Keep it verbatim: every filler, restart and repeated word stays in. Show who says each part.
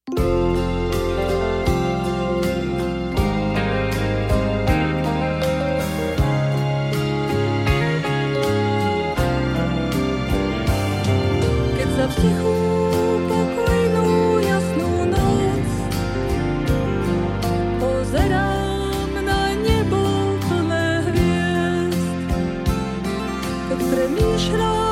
Speaker 1: Keď sa v tichu pokojnú jasnú noc pozerám na nebo plné hviezd, keď premýšľam